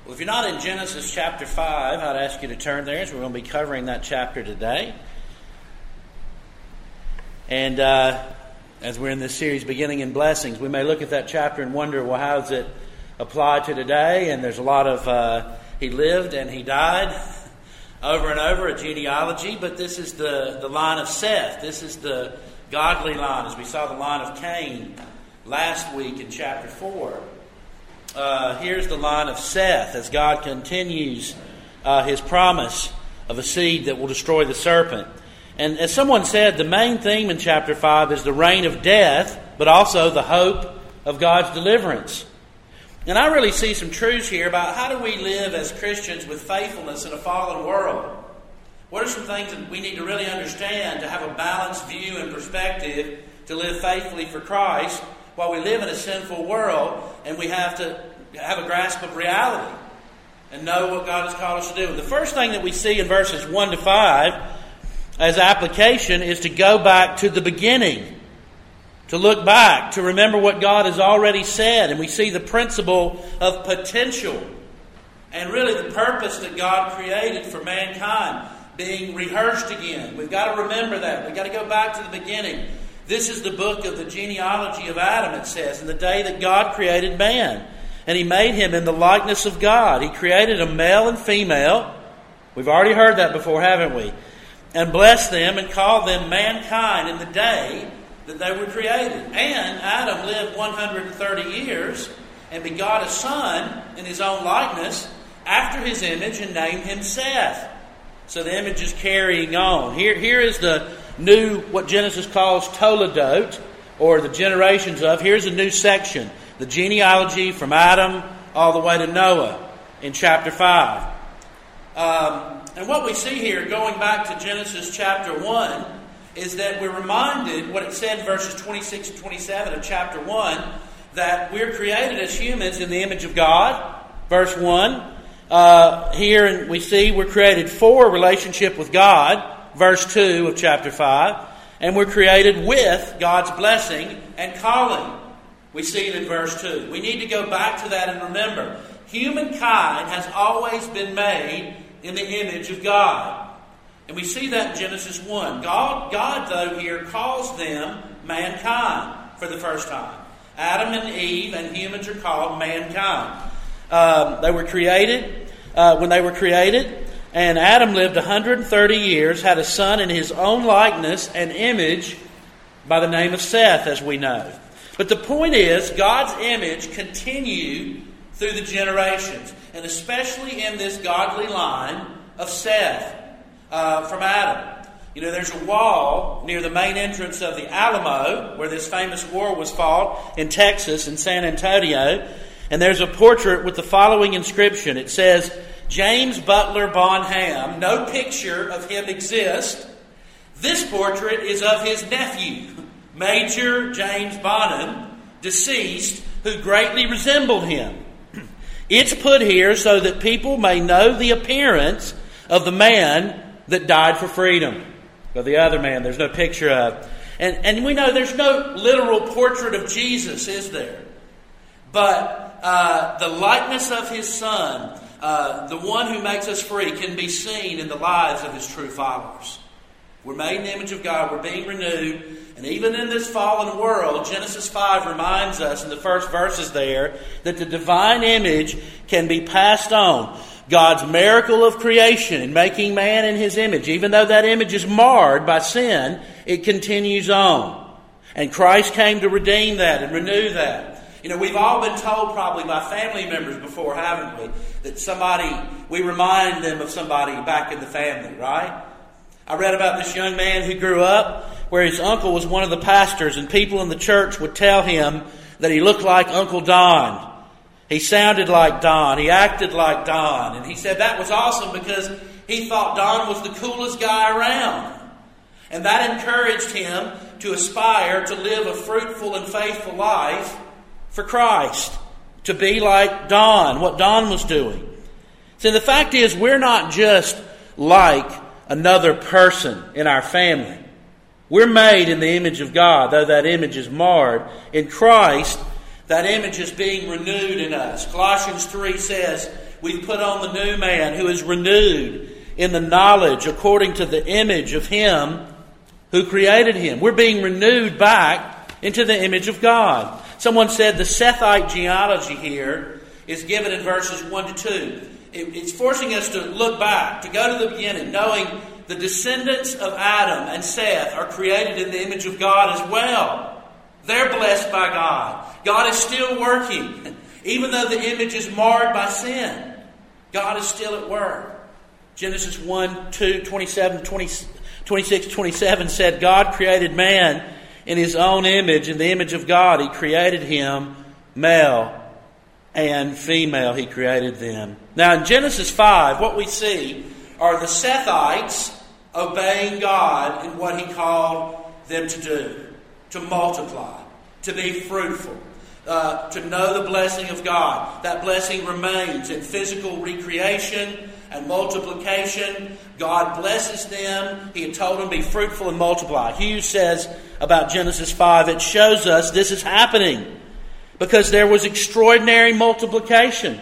Well, if you're not in Genesis chapter 5, I'd ask you to turn there, as we're going to be covering that chapter today. And as we're in this series, Beginning in Blessings, we may look at that chapter and wonder, well, how does it apply to today? And there's a lot of, he lived and he died over and over, a genealogy. But this is the line of Seth. This is the godly line, as we saw the line of Cain last week in chapter 4. Here's the line of Seth as God continues his promise of a seed that will destroy the serpent. And as someone said, the main theme in chapter 5 is the reign of death, but also the hope of God's deliverance. And I really see some truths here about how do we live as Christians with faithfulness in a fallen world. What are some things that we need to really understand to have a balanced view and perspective to live faithfully for Christ while we live in a sinful world, and we have to have a grasp of reality and know what God has called us to do. The first thing that we see in verses 1 to 5 as application is to go back to the beginning, to look back, to remember what God has already said. And we see the principle of potential and really the purpose that God created for mankind being rehearsed again. We've got to remember that. We've got to go back to the beginning. This is the book of the genealogy of Adam, it says, in the day that God created man. And He made him in the likeness of God. He created a male and female. We've already heard that before, haven't we? And blessed them and called them mankind in the day that they were created. And Adam lived 130 years and begot a son in his own likeness after his image and named him Seth. So the image is carrying on. Here is the new, what Genesis calls Toledot, or the generations of. Here's a new section, the genealogy from Adam all the way to Noah in chapter 5. And what we see here, going back to Genesis chapter 1, is that we're reminded what it said in verses 26 and 27 of chapter 1, that we're created as humans in the image of God. Verse 1, here we see we're created for a relationship with God. Verse 2 of chapter 5. And we're created with God's blessing and calling. We see it in verse 2. We need to go back to that and remember, humankind has always been made in the image of God. And we see that in Genesis 1. God, though, here calls them mankind for the first time. Adam and Eve and humans are called mankind. They were created when they were created. And Adam lived 130 years, had a son in his own likeness and image by the name of Seth, as we know. But the point is, God's image continued through the generations, and especially in this godly line of Seth from Adam. You know, there's a wall near the main entrance of the Alamo, where this famous war was fought in Texas, in San Antonio, and there's a portrait with the following inscription. It says, James Butler Bonham. No picture of him exists. This portrait is of his nephew, Major James Bonham, deceased, who greatly resembled him. It's put here so that people may know the appearance of the man that died for freedom. But the other man, there's no picture of. And we know there's no literal portrait of Jesus, is there? But the likeness of His Son, the one who makes us free, can be seen in the lives of His true followers. We're made in the image of God. We're being renewed. And even in this fallen world, Genesis 5 reminds us in the first verses there that the divine image can be passed on. God's miracle of creation and making man in His image, even though that image is marred by sin, it continues on. And Christ came to redeem that and renew that. You know, we've all been told probably by family members before, haven't we? That we remind them of somebody back in the family, right? I read about this young man who grew up where his uncle was one of the pastors, and people in the church would tell him that he looked like Uncle Don. He sounded like Don. He acted like Don. And he said that was awesome because he thought Don was the coolest guy around. And that encouraged him to aspire to live a fruitful and faithful life for Christ, to be like Don, what Don was doing. So the fact is, we're not just like another person in our family. We're made in the image of God, though that image is marred. In Christ, That image is being renewed in us. Colossians 3 says, we've put on the new man who is renewed in the knowledge according to the image of Him who created him. We're being renewed back into the image of God. Someone said the Sethite genealogy here is given in verses 1 to 2. It's forcing us to look back, to go to the beginning, knowing the descendants of Adam and Seth are created in the image of God as well. They're blessed by God. God is still working. Even though the image is marred by sin, God is still at work. Genesis 1, 2, 27, 26, 27 said, God created man in His own image. In the image of God, He created him, male and female, He created them. Now in Genesis 5, what we see are the Sethites obeying God in what He called them to do. To multiply, to be fruitful, to know the blessing of God. That blessing remains in physical recreation and multiplication. God blesses them. He had told them, be fruitful and multiply. Hughes says about Genesis 5, it shows us this is happening because there was extraordinary multiplication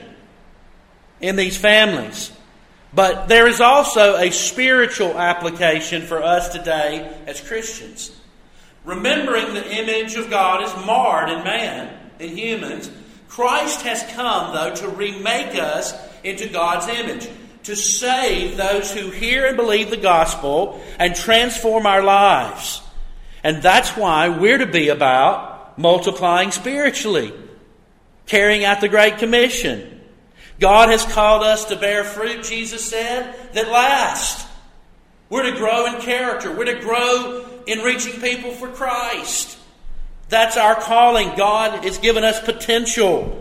in these families. But there is also a spiritual application for us today as Christians. Remembering the image of God is marred in man, in humans, Christ has come, though, to remake us into God's image, to save those who hear and believe the gospel and transform our lives. And that's why we're to be about multiplying spiritually, carrying out the Great Commission. God has called us to bear fruit, Jesus said, that lasts. We're to grow in character. We're to grow in reaching people for Christ. That's our calling. God has given us potential.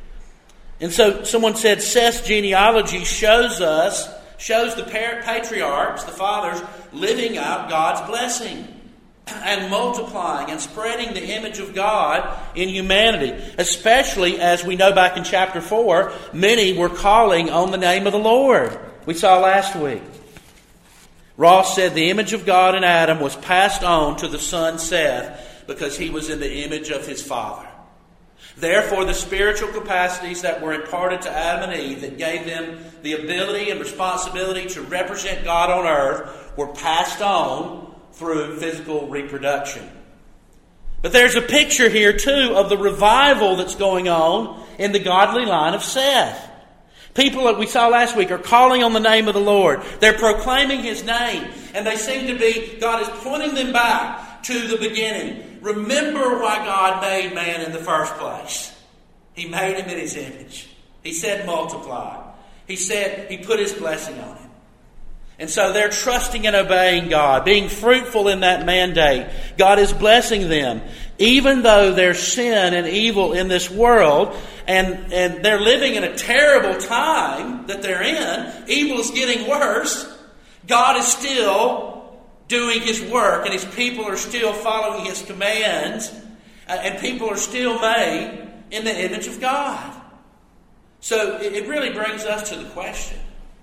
And so someone said Seth's genealogy shows the patriarchs, the fathers, living out God's blessing and multiplying and spreading the image of God in humanity. Especially as we know back in chapter 4, many were calling on the name of the Lord. We saw last week. Ross said the image of God in Adam was passed on to the son Seth because he was in the image of his father. Therefore, the spiritual capacities that were imparted to Adam and Eve that gave them the ability and responsibility to represent God on earth were passed on through physical reproduction. But there's a picture here too of the revival that's going on in the godly line of Seth. People that we saw last week are calling on the name of the Lord. They're proclaiming His name. And they seem to be, God is pointing them back to the beginning. Remember why God made man in the first place. He made him in His image. He said multiply. He said He put His blessing on him. And so they're trusting and obeying God, being fruitful in that mandate. God is blessing them. Even though there's sin and evil in this world, and they're living in a terrible time that they're in, evil is getting worse, God is still doing His work, and His people are still following His commands, and people are still made in the image of God. So it really brings us to the question,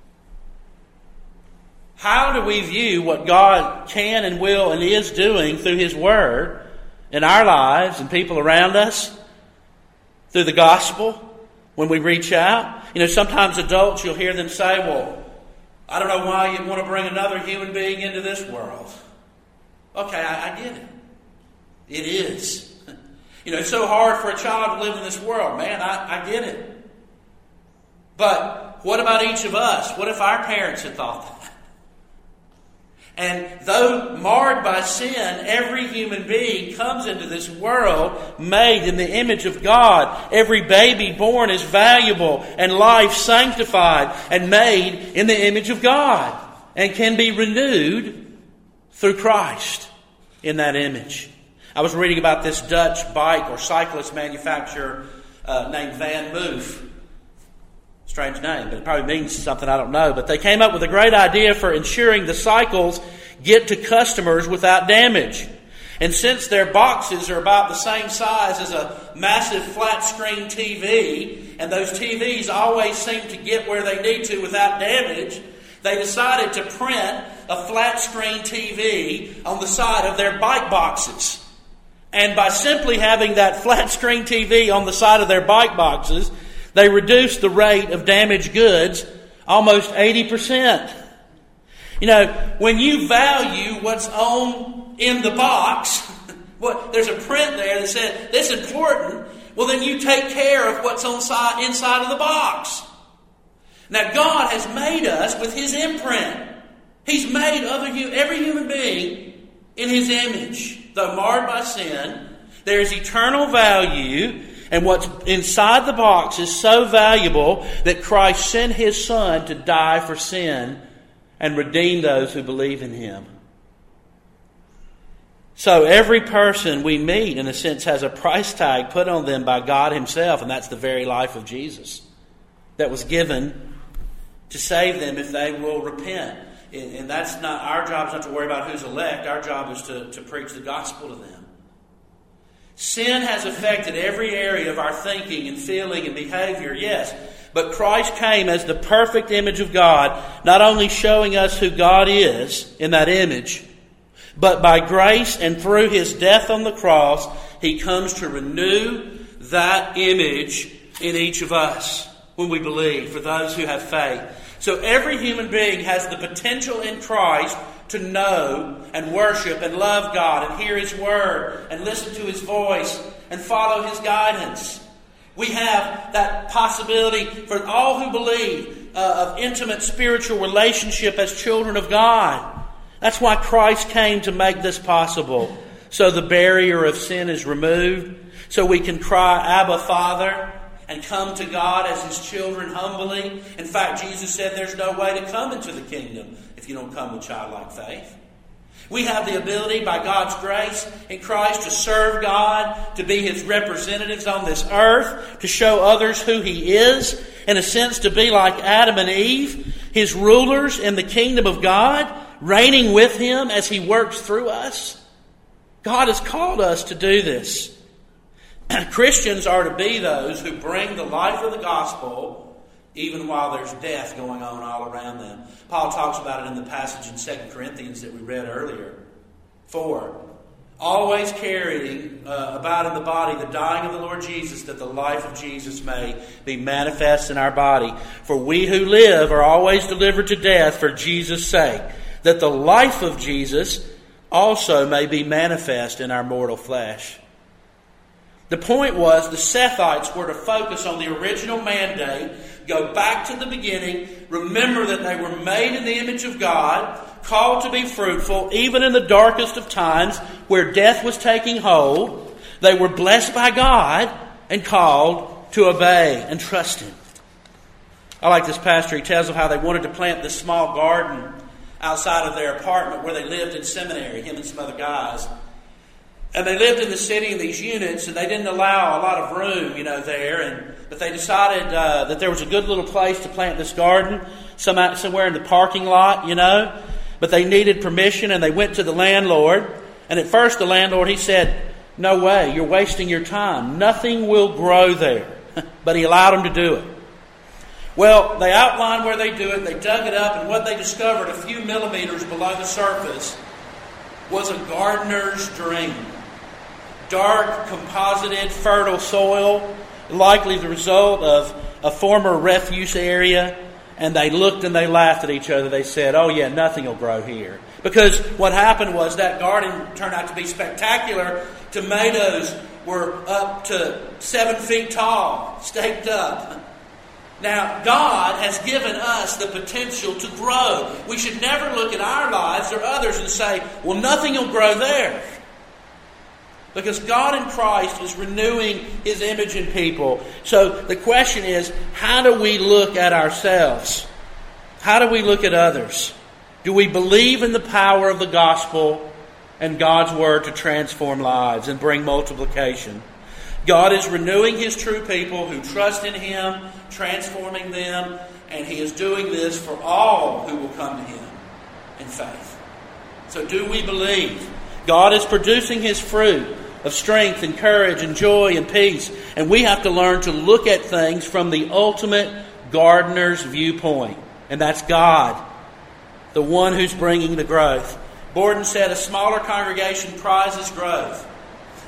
how do we view what God can and will and is doing through His Word in our lives and people around us, through the gospel, when we reach out? You know, sometimes adults, you'll hear them say, well, I don't know why you want to bring another human being into this world. Okay, I get it. It is. You know, it's so hard for a child to live in this world. Man, I get it. But what about each of us? What if our parents had thought that? And though marred by sin, every human being comes into this world made in the image of God. Every baby born is valuable and life sanctified and made in the image of God and can be renewed through Christ in that image. I was reading about this Dutch bike or cyclist manufacturer named Van Moof. Strange name, but it probably means something I don't know. But they came up with a great idea for ensuring the cycles get to customers without damage. And since their boxes are about the same size as a massive flat screen TV, and those TVs always seem to get where they need to without damage, they decided to print a flat screen TV on the side of their bike boxes. And by simply having that flat screen TV on the side of their bike boxes, they reduced the rate of damaged goods almost 80%. You know, when you value what's in the box, there's a print there that said, this is important, well then you take care of what's inside of the box. Now God has made us with His imprint. He's made every human being in His image. Though marred by sin, there is eternal value, and what's inside the box is so valuable that Christ sent His Son to die for sin and redeem those who believe in Him. So every person we meet, in a sense, has a price tag put on them by God Himself, and that's the very life of Jesus that was given to save them if they will repent. And that's not our job, is not to worry about who's elect. Our job is to preach the gospel to them. Sin has affected every area of our thinking and feeling and behavior, yes. But Christ came as the perfect image of God, not only showing us who God is in that image, but by grace and through His death on the cross, He comes to renew that image in each of us when we believe, for those who have faith. So every human being has the potential in Christ to know and worship and love God and hear His Word and listen to His voice and follow His guidance. We have that possibility for all who believe of intimate spiritual relationship as children of God. That's why Christ came to make this possible. So the barrier of sin is removed. So we can cry, Abba, Father, and come to God as His children humbly. In fact, Jesus said there's no way to come into the kingdom if you don't come with childlike faith. We have the ability by God's grace in Christ to serve God, to be His representatives on this earth, to show others who He is, in a sense to be like Adam and Eve, His rulers in the kingdom of God, reigning with Him as He works through us. God has called us to do this. Christians are to be those who bring the life of the gospel even while there's death going on all around them. Paul talks about it in the passage in 2 Corinthians that we read earlier. 4. Always carrying about in the body the dying of the Lord Jesus, that the life of Jesus may be manifest in our body. For we who live are always delivered to death for Jesus' sake, that the life of Jesus also may be manifest in our mortal flesh. The point was the Sethites were to focus on the original mandate, go back to the beginning, remember that they were made in the image of God, called to be fruitful, even in the darkest of times where death was taking hold. They were blessed by God and called to obey and trust Him. I like this pastor. He tells of how they wanted to plant this small garden outside of their apartment where they lived in seminary, him and some other guys. And they lived in the city in these units, and they didn't allow a lot of room, there. But they decided that there was a good little place to plant this garden, somewhere in the parking lot, But they needed permission, and they went to the landlord. And at first the landlord, he said, "No way, you're wasting your time. Nothing will grow there." But he allowed them to do it. Well, they outlined where they do it, they dug it up, and what they discovered a few millimeters below the surface was a gardener's dream. Dark, composited, fertile soil, likely the result of a former refuse area. And they looked and they laughed at each other. They said, "Oh yeah, nothing will grow here." Because what happened was that garden turned out to be spectacular. Tomatoes were up to 7 feet tall, staked up. Now, God has given us the potential to grow. We should never look at our lives or others and say, "Well, nothing will grow there." Because God in Christ is renewing His image in people. So the question is, how do we look at ourselves? How do we look at others? Do we believe in the power of the gospel and God's word to transform lives and bring multiplication? God is renewing His true people who trust in Him, transforming them, and He is doing this for all who will come to Him in faith. So do we believe? God is producing His fruit of strength and courage and joy and peace. And we have to learn to look at things from the ultimate gardener's viewpoint. And that's God, the one who's bringing the growth. Borden said a smaller congregation prizes growth.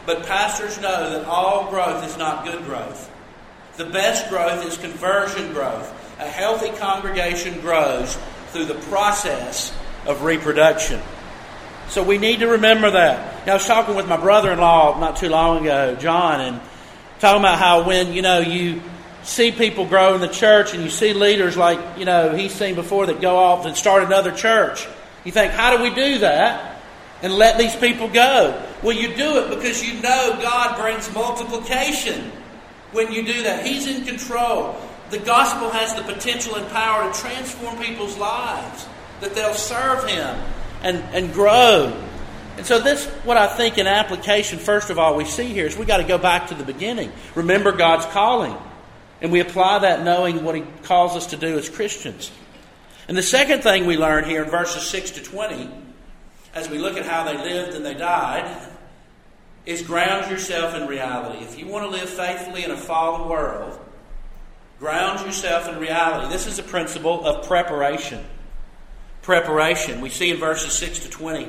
But pastors know that all growth is not good growth. The best growth is conversion growth. A healthy congregation grows through the process of reproduction. So we need to remember that. Now, I was talking with my brother-in-law not too long ago, John, and talking about how when, you see people grow in the church and you see leaders like, he's seen before that go off and start another church. You think, how do we do that and let these people go? Well, you do it because you know God brings multiplication when you do that. He's in control. The gospel has the potential and power to transform people's lives, that they'll serve Him and grow. And so this, what I think in application, first of all, we see here is we got to go back to the beginning. Remember God's calling. And we apply that knowing what He calls us to do as Christians. And the second thing we learn here in verses 6 to 20, as we look at how they lived and they died, is ground yourself in reality. If you want to live faithfully in a fallen world, ground yourself in reality. This is a principle of preparation. Preparation. We see in verses 6 to 20.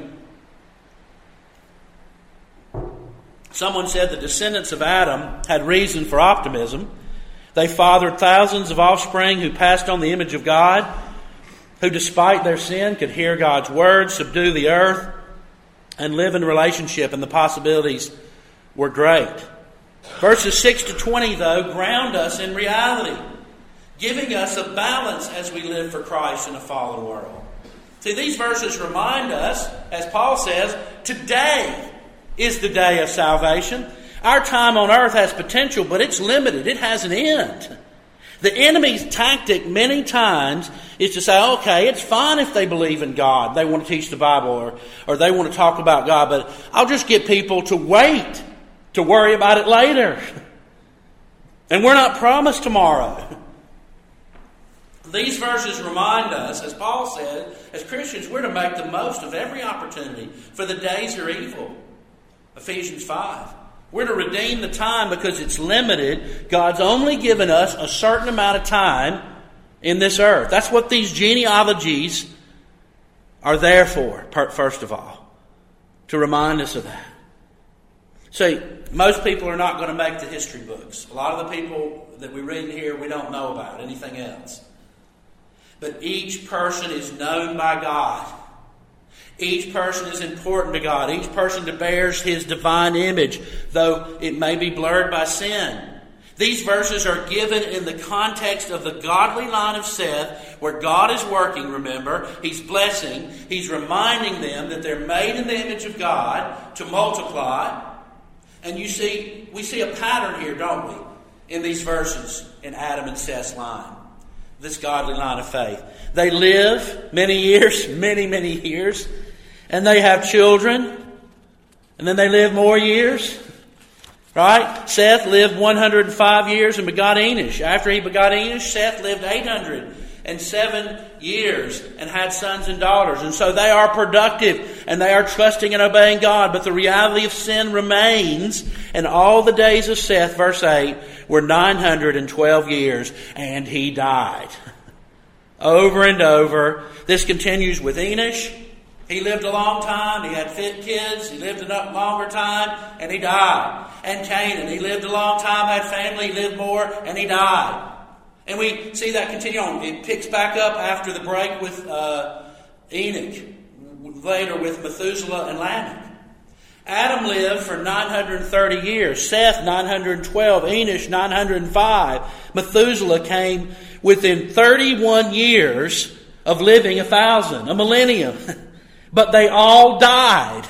Someone said the descendants of Adam had reason for optimism. They fathered thousands of offspring who passed on the image of God, who despite their sin could hear God's word, subdue the earth, and live in relationship, and the possibilities were great. Verses 6 to 20, though, ground us in reality, giving us a balance as we live for Christ in a fallen world. See, these verses remind us, as Paul says, today is the day of salvation. Our time on earth has potential, but it's limited. It has an end. The enemy's tactic many times is to say, okay, it's fine if they believe in God. They want to teach the Bible or they want to talk about God, but I'll just get people to wait to worry about it later. And we're not promised tomorrow. These verses remind us, as Paul said, as Christians, we're to make the most of every opportunity, for the days are evil. Ephesians 5. We're to redeem the time because it's limited. God's only given us a certain amount of time in this earth. That's what these genealogies are there for, first of all, to remind us of that. See, most people are not going to make the history books. A lot of the people that we read here, we don't know about anything else. But each person is known by God. Each person is important to God. Each person bears His divine image, though it may be blurred by sin. These verses are given in the context of the godly line of Seth, where God is working, remember. He's blessing. He's reminding them that they're made in the image of God to multiply. And we see a pattern here, don't we, in these verses in Adam and Seth's line. This godly line of faith. They live many years, many years, and they have children, and then they live more years. Right? Seth lived 105 years and begot Enosh. After he begot Enosh, Seth lived 807 years and had sons and daughters. And so they are productive and they are trusting and obeying God. But the reality of sin remains. And all the days of Seth, verse 8, were 912 years and he died. Over and over. This continues with Enosh. He lived a long time. He had fit kids. He lived a longer time and he died. And Canaan, he lived a long time, had family, he lived more, and he died. And we see that continue on. It picks back up after the break with Enoch, later with Methuselah and Lamech. Adam lived for 930 years. Seth, 912. Enosh, 905. Methuselah came within 31 years of living 1,000, a millennium. But they all died.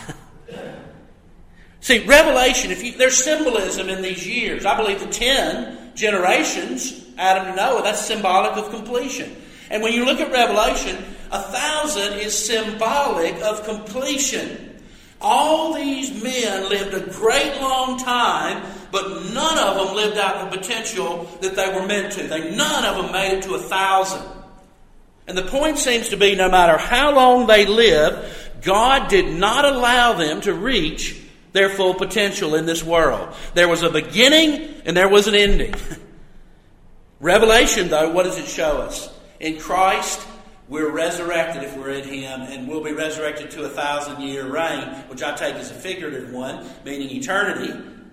See, Revelation, there's symbolism in these years. I believe the 10 generations, Adam to Noah, that's symbolic of completion. And when you look at Revelation, 1,000 is symbolic of completion. All these men lived a great long time, but none of them lived out the potential that they were meant to. None of them made it to 1,000. And the point seems to be, no matter how long they lived, God did not allow them to reach their full potential in this world. There was a beginning and there was an ending. Revelation, though, what does it show us? In Christ, we're resurrected if we're in Him, and we'll be resurrected to a 1,000-year reign, which I take as a figurative one, meaning eternity.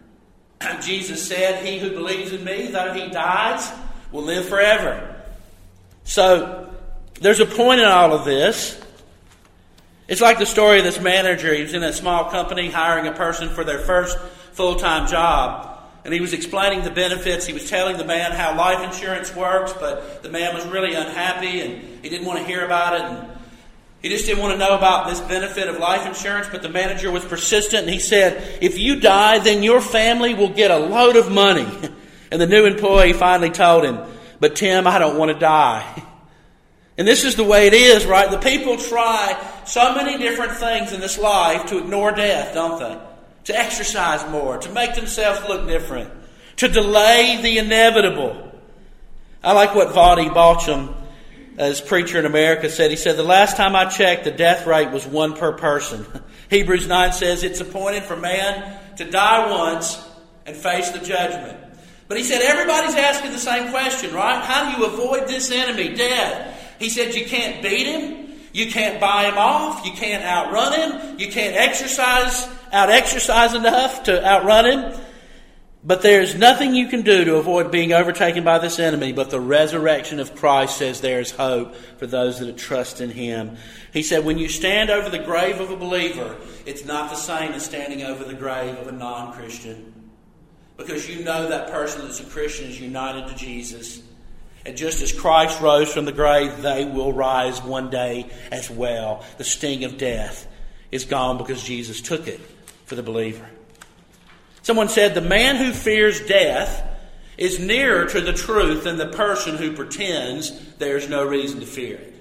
Jesus said, "He who believes in me, though he dies, will live forever." So, there's a point in all of this. It's like the story of this manager. He was in a small company hiring a person for their first full-time job. And he was explaining the benefits. He was telling the man how life insurance works, but the man was really unhappy and he didn't want to hear about it. And he just didn't want to know about this benefit of life insurance, but the manager was persistent and he said, "If you die, then your family will get a load of money." And the new employee finally told him, "But Tim, I don't want to die." And this is the way it is, right? The people try so many different things in this life to ignore death, don't they? To exercise more, to make themselves look different, to delay the inevitable. I like what Vadi Balcham, as preacher in America, said. He said, "The last time I checked, the death rate was 1 per person." Hebrews 9 says it's appointed for man to die once and face the judgment. But he said everybody's asking the same question, right? How do you avoid this enemy, death? He said you can't beat him. You can't buy him off. You can't outrun him. You can't out-exercise enough to outrun him. But there's nothing you can do to avoid being overtaken by this enemy. But the resurrection of Christ says there is hope for those that trust in Him. He said when you stand over the grave of a believer, it's not the same as standing over the grave of a non-Christian. Because you know that person that's a Christian is united to Jesus. And just as Christ rose from the grave, they will rise one day as well. The sting of death is gone because Jesus took it for the believer. Someone said the man who fears death is nearer to the truth than the person who pretends there's no reason to fear it.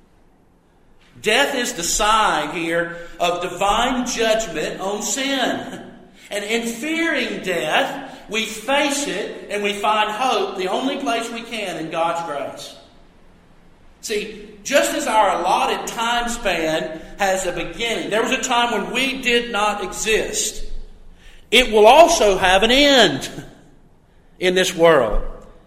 Death is the sign here of divine judgment on sin. And in fearing death, we face it and we find hope the only place we can in God's grace. See, just as our allotted time span has a beginning, there was a time when we did not exist. It will also have an end in this world.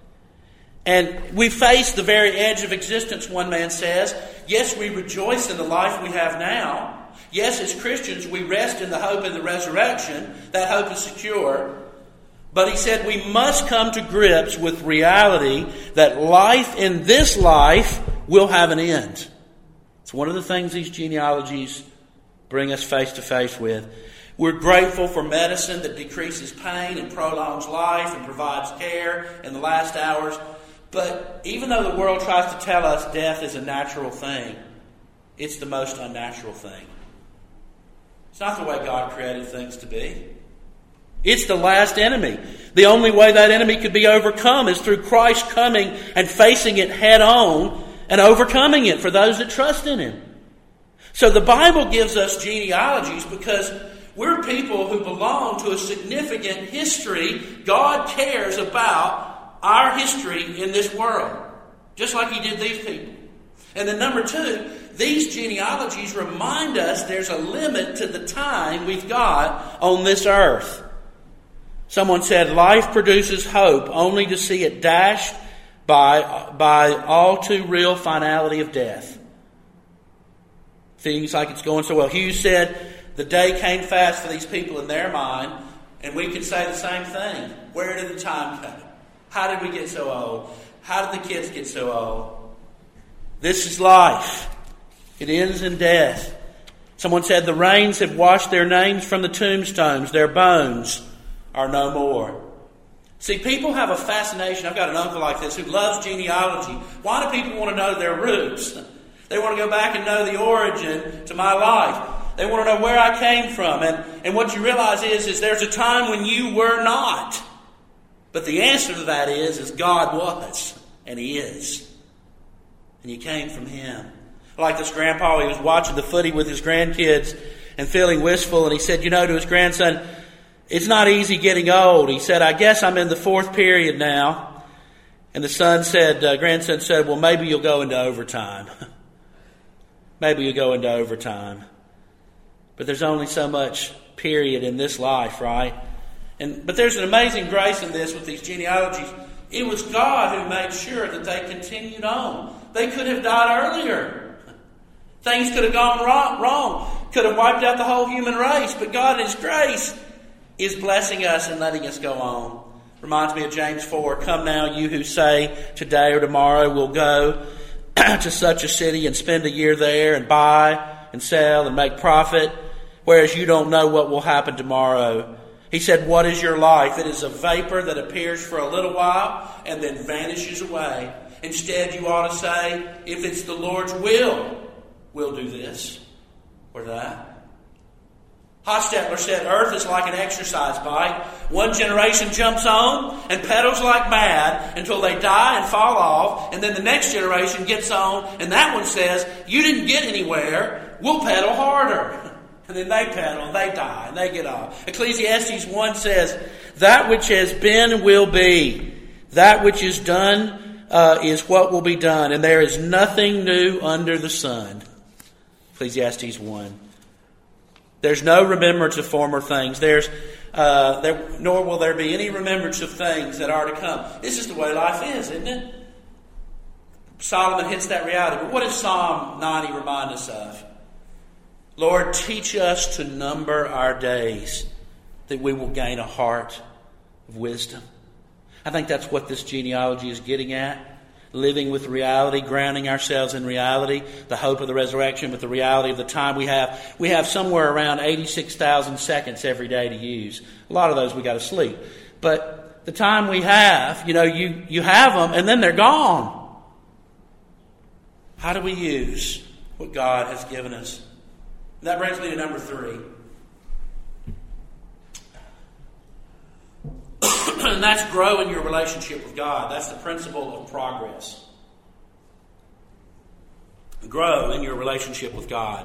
And we face the very edge of existence, one man says. Yes, we rejoice in the life we have now. Yes, as Christians, we rest in the hope of the resurrection. That hope is secure. But he said we must come to grips with reality that life in this life will have an end. It's one of the things these genealogies bring us face to face with. We're grateful for medicine that decreases pain and prolongs life and provides care in the last hours. But even though the world tries to tell us death is a natural thing, it's the most unnatural thing. It's not the way God created things to be. It's the last enemy. The only way that enemy could be overcome is through Christ coming and facing it head on and overcoming it for those that trust in Him. So the Bible gives us genealogies because we're people who belong to a significant history. God cares about our history in this world, just like He did these people. And then number 2, these genealogies remind us there's a limit to the time we've got on this earth. Someone said, life produces hope only to see it dashed by all too real finality of death. Seems like it's going so well. Hughes said, the day came fast for these people in their mind, and we can say the same thing. Where did the time come? How did we get so old? How did the kids get so old? This is life. It ends in death. Someone said, the rains have washed their names from the tombstones. Their bones are no more. See, people have a fascination. I've got an uncle like this who loves genealogy. Why do people want to know their roots? They want to go back and know the origin to my life. They want to know where I came from. And what you realize is there's a time when you were not. But the answer to that is God was, and He is. And you came from Him. Like this grandpa, he was watching the footy with his grandkids and feeling wistful, and he said, to his grandson, it's not easy getting old. He said, I guess I'm in the 4th period now. And the grandson said, well, maybe you'll go into overtime. Maybe you'll go into overtime. But there's only so much period in this life, right? But there's an amazing grace in this with these genealogies. It was God who made sure that they continued on. They could have died earlier. Things could have gone wrong. Could have wiped out the whole human race. But God in His grace is blessing us and letting us go on. Reminds me of James 4. Come now, you who say today or tomorrow we'll go to such a city and spend a year there and buy and sell and make profit, whereas you don't know what will happen tomorrow. He said, what is your life? It is a vapor that appears for a little while and then vanishes away. Instead, you ought to say, if it's the Lord's will, we'll do this or that. Hostetler said, earth is like an exercise bike. One generation jumps on and pedals like mad until they die and fall off. And then the next generation gets on and that one says, you didn't get anywhere. We'll pedal harder. And then they pedal and they die and they get off. Ecclesiastes 1 says, that which has been will be. That which is done is what will be done. And there is nothing new under the sun. Ecclesiastes 1. There's no remembrance of former things. Nor will there be any remembrance of things that are to come. This is the way life is, isn't it? Solomon hits that reality. But what does Psalm 90 remind us of? Lord, teach us to number our days, that we will gain a heart of wisdom. I think that's what this genealogy is getting at. Living with reality, grounding ourselves in reality, the hope of the resurrection, with the reality of the time we have. We have somewhere around 86,000 seconds every day to use. A lot of those we got to sleep. But the time we have, you have them and then they're gone. How do we use what God has given us? And that brings me to number 3. And that's grow in your relationship with God. That's the principle of progress. Grow in your relationship with God.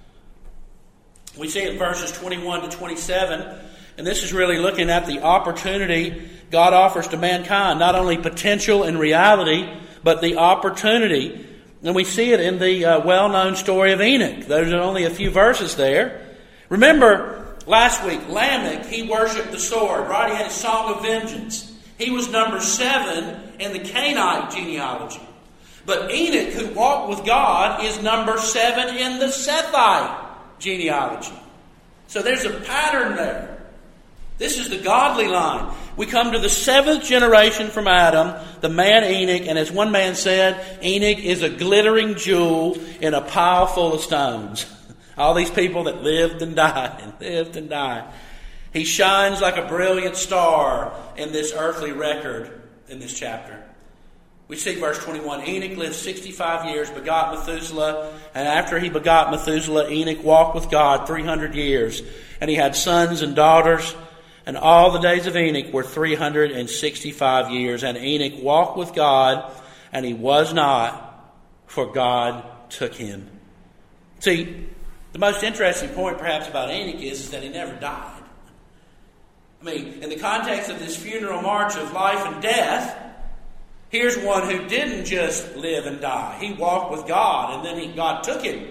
We see it in verses 21 to 27. And this is really looking at the opportunity God offers to mankind. Not only potential and reality, but the opportunity. And we see it in the well-known story of Enoch. There's only a few verses there. Remember, last week, Lamech, he worshipped the sword, right? He had his song of vengeance. He was number 7 in the Canaanite genealogy. But Enoch, who walked with God, is number 7 in the Sethite genealogy. So there's a pattern there. This is the godly line. We come to the 7th generation from Adam, the man Enoch, and as one man said, Enoch is a glittering jewel in a pile full of stones. All these people that lived and died and lived and died. He shines like a brilliant star in this earthly record in this chapter. We see verse 21. Enoch lived 65 years, begot Methuselah. And after he begot Methuselah, Enoch walked with God 300 years. And he had sons and daughters. And all the days of Enoch were 365 years. And Enoch walked with God, and he was not, for God took him. See, the most interesting point perhaps about Enoch is that he never died. I mean, in the context of this funeral march of life and death, here's one who didn't just live and die. He walked with God, and then God took him.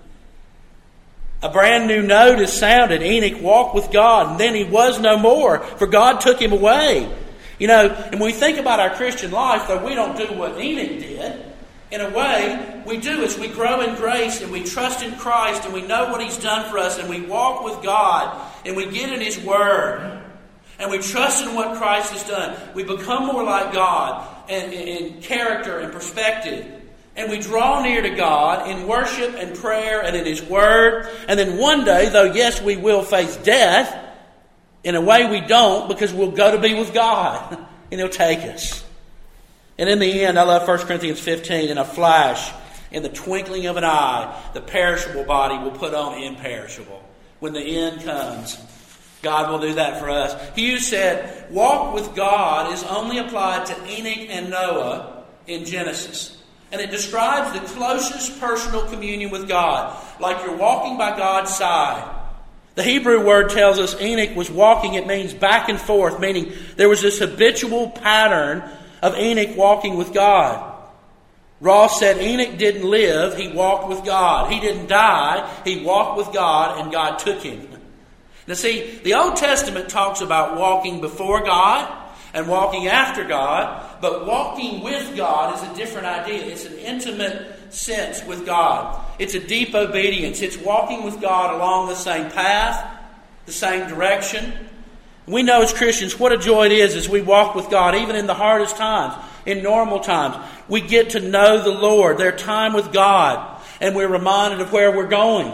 A brand new note is sounded. Enoch walked with God, and then he was no more, for God took him away. And when we think about our Christian life, though we don't do what Enoch did, in a way, we do as we grow in grace and we trust in Christ and we know what He's done for us and we walk with God and we get in His Word and we trust in what Christ has done. We become more like God in character and perspective. And we draw near to God in worship and prayer and in His Word. And then one day, though yes, we will face death, in a way we don't, because we'll go to be with God and He'll take us. And in the end, I love 1 Corinthians 15, in a flash, in the twinkling of an eye, the perishable body will put on imperishable. When the end comes, God will do that for us. Hughes said, walk with God is only applied to Enoch and Noah in Genesis. And it describes the closest personal communion with God, like you're walking by God's side. The Hebrew word tells us Enoch was walking. It means back and forth, meaning there was this habitual pattern of Enoch walking with God. Ross said Enoch didn't live, he walked with God. He didn't die, he walked with God and God took him. Now see, the Old Testament talks about walking before God and walking after God, But walking with God is a different idea. It's an intimate sense with God. It's a deep obedience. It's walking with God along the same path, the same direction. We know as Christians what a joy it is as we walk with God, even in the hardest times, in normal times. We get to know the Lord, their time with God, and we're reminded of where we're going.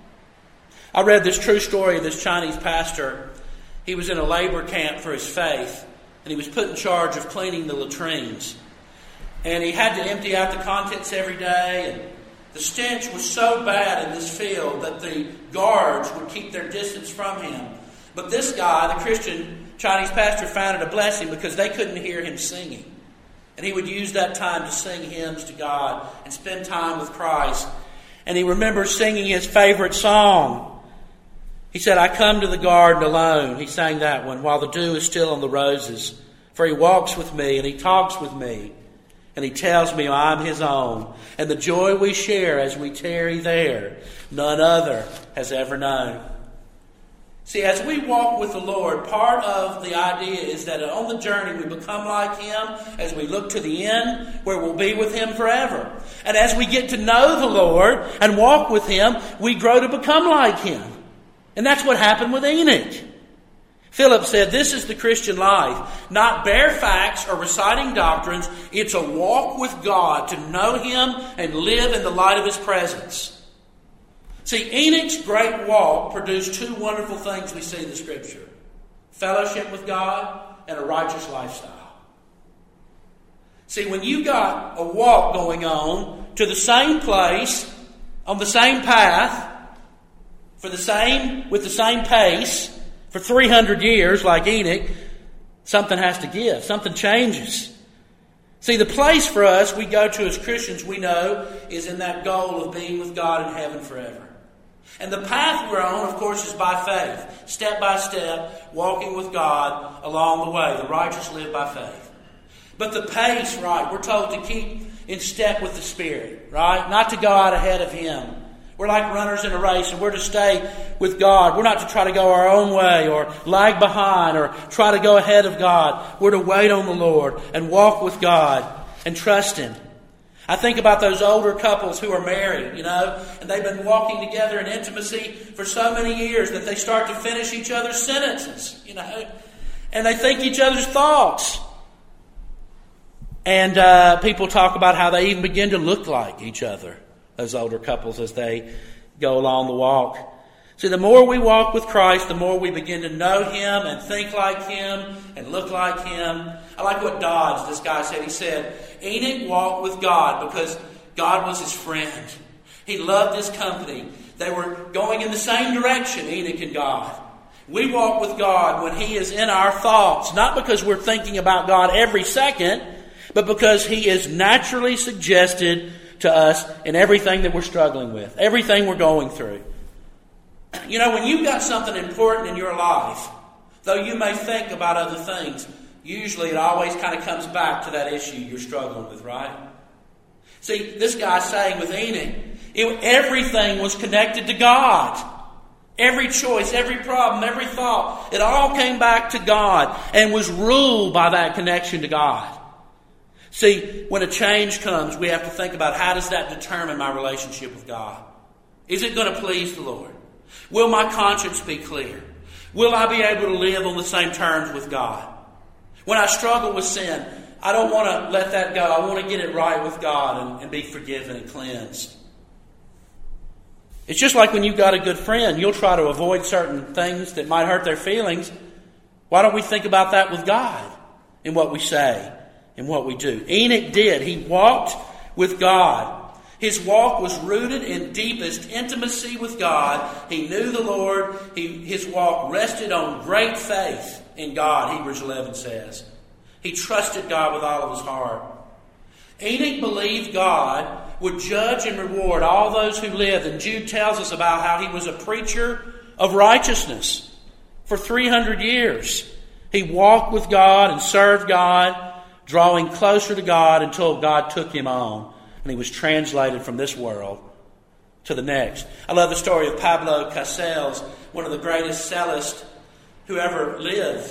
I read this true story of this Chinese pastor. He was in a labor camp for his faith, and he was put in charge of cleaning the latrines. And he had to empty out the contents every day, and the stench was so bad in this field that the guards would keep their distance from him. But this guy, the Christian Chinese pastor, found it a blessing because they couldn't hear him singing. And he would use that time to sing hymns to God and spend time with Christ. And he remembers singing his favorite song. He said, "I come to the garden alone." He sang that one, "while the dew is still on the roses. For he walks with me and he talks with me. And he tells me I'm his own. And the joy we share as we tarry there, none other has ever known." See, as we walk with the Lord, part of the idea is that on the journey we become like Him as we look to the end where we'll be with Him forever. And as we get to know the Lord and walk with Him, we grow to become like Him. And that's what happened with Enoch. Philip said, "This is the Christian life. Not bare facts or reciting doctrines. It's a walk with God to know Him and live in the light of His presence." See, Enoch's great walk produced two wonderful things we see in the Scripture. Fellowship with God and a righteous lifestyle. See, when you got a walk going on to the same place, on the same path, with the same pace, for 300 years like Enoch, something has to give. Something changes. See, the place for us we go to as Christians, we know, is in that goal of being with God in heaven forever. And the path we're on, of course, is by faith. Step by step, walking with God along the way. The righteous live by faith. But the pace, right, we're told to keep in step with the Spirit, right? Not to go out ahead of Him. We're like runners in a race, and we're to stay with God. We're not to try to go our own way or lag behind or try to go ahead of God. We're to wait on the Lord and walk with God and trust Him. I think about those older couples who are married, and they've been walking together in intimacy for so many years that they start to finish each other's sentences, and they think each other's thoughts. And people talk about how they even begin to look like each other, those older couples, as they go along the walk. See, the more we walk with Christ, the more we begin to know Him and think like Him and look like Him. I like what Dodge, this guy, said. He said, Enoch walked with God because God was his friend. He loved his company. They were going in the same direction, Enoch and God. We walk with God when He is in our thoughts, not because we're thinking about God every second, but because He is naturally suggested to us in everything that we're struggling with, everything we're going through. When you've got something important in your life, though you may think about other things, usually it always kind of comes back to that issue you're struggling with, right? See, this guy's saying with Enoch, everything was connected to God. Every choice, every problem, every thought, it all came back to God and was ruled by that connection to God. See, when a change comes, we have to think about how does that determine my relationship with God? Is it going to please the Lord? Will my conscience be clear? Will I be able to live on the same terms with God? When I struggle with sin, I don't want to let that go. I want to get it right with God and be forgiven and cleansed. It's just like when you've got a good friend, you'll try to avoid certain things that might hurt their feelings. Why don't we think about that with God in what we say and what we do? Enoch did. He walked with God. His walk was rooted in deepest intimacy with God. He knew the Lord. His walk rested on great faith in God, Hebrews 11 says. He trusted God with all of his heart. Enoch believed God would judge and reward all those who lived. And Jude tells us about how he was a preacher of righteousness for 300 years. He walked with God and served God, drawing closer to God until God took him on. And he was translated from this world to the next. I love the story of Pablo Casals, one of the greatest cellists who ever lived.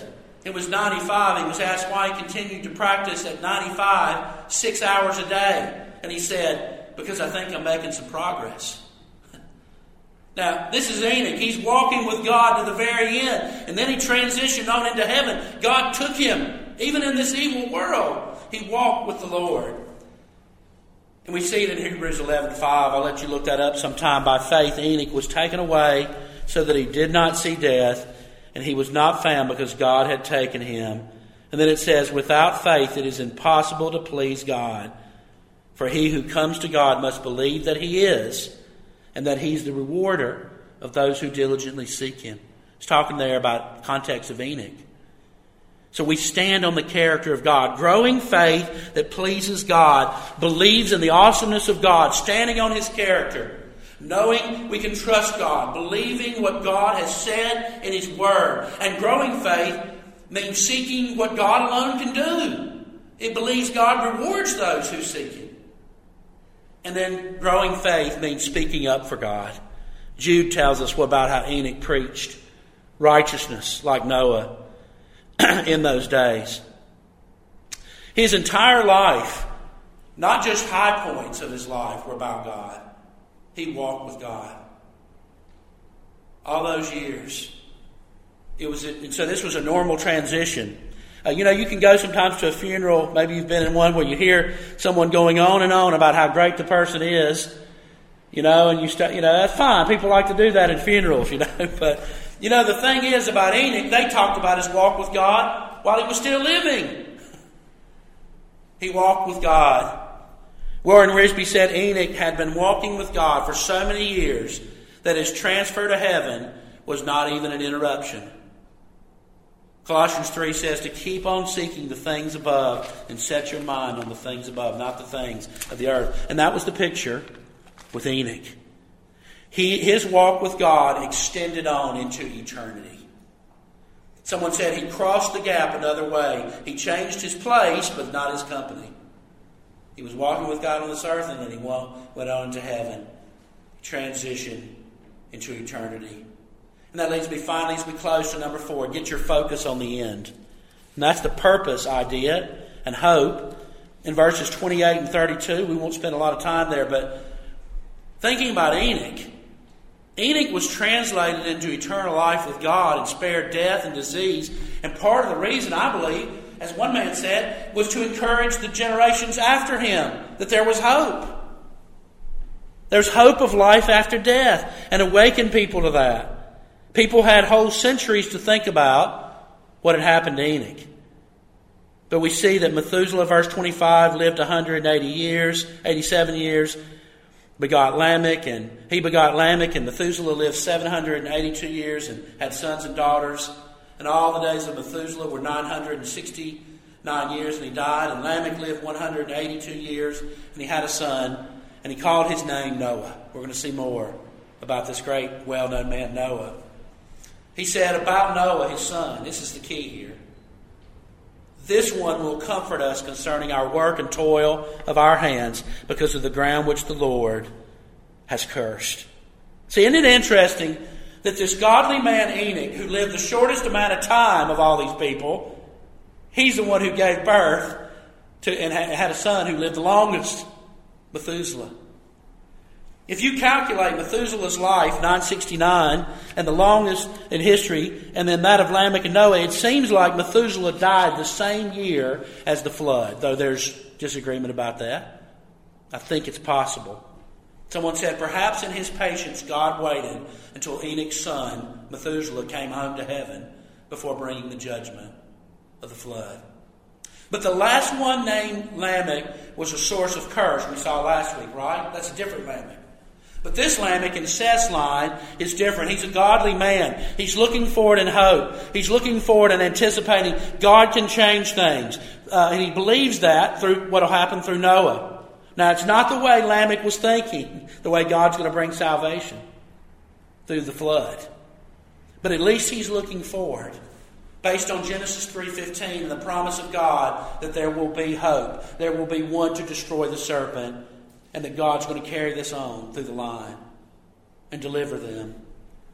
He was 95. He was asked why he continued to practice at 95 6 hours a day. And he said, because I think I'm making some progress. Now, this is Enoch. He's walking with God to the very end. And then he transitioned on into heaven. God took him. Even in this evil world, he walked with the Lord. And we see it in Hebrews 11:5. I'll let you look that up sometime. By faith, Enoch was taken away so that he did not see death. And he was not found because God had taken him. And then it says, without faith it is impossible to please God. For he who comes to God must believe that he is, and that he's the rewarder of those who diligently seek him. It's talking there about the context of Enoch. So we stand on the character of God. Growing faith that pleases God, believes in the awesomeness of God, standing on his character. Knowing we can trust God, believing what God has said in his word. And growing faith means seeking what God alone can do. It believes God rewards those who seek him. And then growing faith means speaking up for God. Jude tells us about how Enoch preached righteousness like Noah in those days. His entire life, not just high points of his life, were about God. He walked with God. All those years. So this was a normal transition. You can go sometimes to a funeral. Maybe you've been in one where you hear someone going on and on about how great the person is. And that's fine. People like to do that in funerals, But, the thing is about Enoch, they talked about his walk with God while he was still living. He walked with God. Warren Risby said Enoch had been walking with God for so many years that his transfer to heaven was not even an interruption. Colossians 3 says to keep on seeking the things above and set your mind on the things above, not the things of the earth. And that was the picture with Enoch. His walk with God extended on into eternity. Someone said he crossed the gap another way. He changed his place, but not his company. He was walking with God on this earth, and then he went on to heaven. He transitioned into eternity. And that leads me finally as we close to number 4. Get your focus on the end. And that's the purpose idea and hope. In verses 28 and 32, we won't spend a lot of time there, but thinking about Enoch. Enoch was translated into eternal life with God and spared death and disease. And part of the reason, I believe, as one man said, was to encourage the generations after him that there was hope. There's hope of life after death, and awaken people to that. People had whole centuries to think about what had happened to Enoch. But we see that Methuselah, verse 25, lived 180 years, 87 years, begot Lamech, and he begot Lamech, and Methuselah lived 782 years and had sons and daughters. And all the days of Methuselah were 969 years, and he died. And Lamech lived 182 years, and he had a son, and he called his name Noah. We're going to see more about this great, well-known man, Noah. He said about Noah, his son, this is the key here. This one will comfort us concerning our work and toil of our hands because of the ground which the Lord has cursed. See, isn't it interesting that this godly man Enoch, who lived the shortest amount of time of all these people, he's the one who gave birth to and had a son who lived the longest, Methuselah. If you calculate Methuselah's life, 969, and the longest in history, and then that of Lamech and Noah, it seems like Methuselah died the same year as the flood, though there's disagreement about that. I think it's possible. Someone said, perhaps in his patience, God waited until Enoch's son, Methuselah, came home to heaven before bringing the judgment of the flood. But the last one named Lamech was a source of curse we saw last week, right? That's a different Lamech. But this Lamech in Seth's line is different. He's a godly man. He's looking forward in hope. He's looking forward and anticipating God can change things. And he believes that through what will happen through Noah. Now, it's not the way Lamech was thinking, the way God's going to bring salvation through the flood. But at least he's looking forward, based on Genesis 3:15 and the promise of God that there will be hope. There will be one to destroy the serpent, and that God's going to carry this on through the line and deliver them.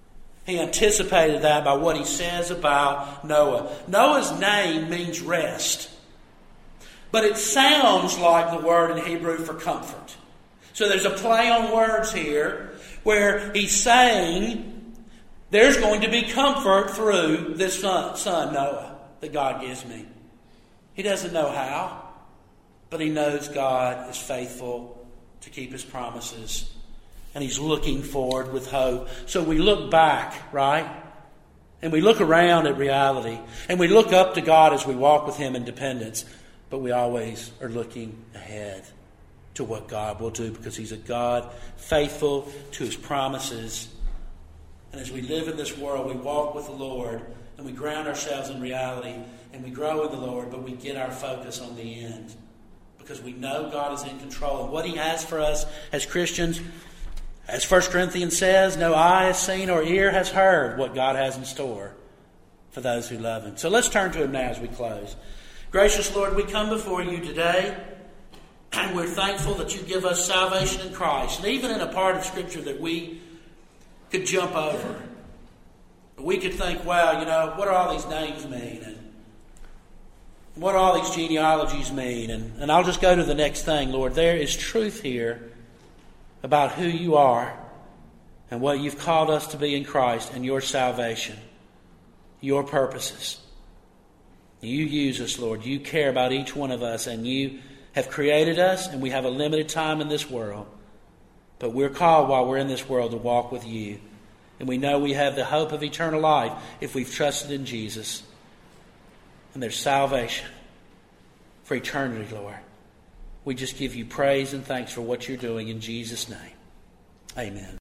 He anticipated that by what he says about Noah. Noah's name means rest. But it sounds like the word in Hebrew for comfort. So there's a play on words here where he's saying there's going to be comfort through this son Noah that God gives me. He doesn't know how, but he knows God is faithful to keep his promises. And he's looking forward with hope. So we look back, right? And we look around at reality. And we look up to God as we walk with him in dependence. But we always are looking ahead to what God will do, because he's a God faithful to his promises. And as we live in this world, we walk with the Lord and we ground ourselves in reality and we grow in the Lord, but we get our focus on the end because we know God is in control. And what he has for us as Christians, as 1 Corinthians says, no eye has seen or ear has heard what God has in store for those who love him. So let's turn to him now as we close. Gracious Lord, we come before you today, and we're thankful that you give us salvation in Christ. And even in a part of Scripture that we could jump over, we could think, wow, what do all these names mean? And what do all these genealogies mean? And I'll just go to the next thing, Lord. There is truth here about who you are and what you've called us to be in Christ and your salvation, your purposes. You use us, Lord. You care about each one of us, and you have created us, and we have a limited time in this world. But we're called while we're in this world to walk with you. And we know we have the hope of eternal life if we've trusted in Jesus. And there's salvation for eternity, Lord. We just give you praise and thanks for what you're doing in Jesus' name. Amen.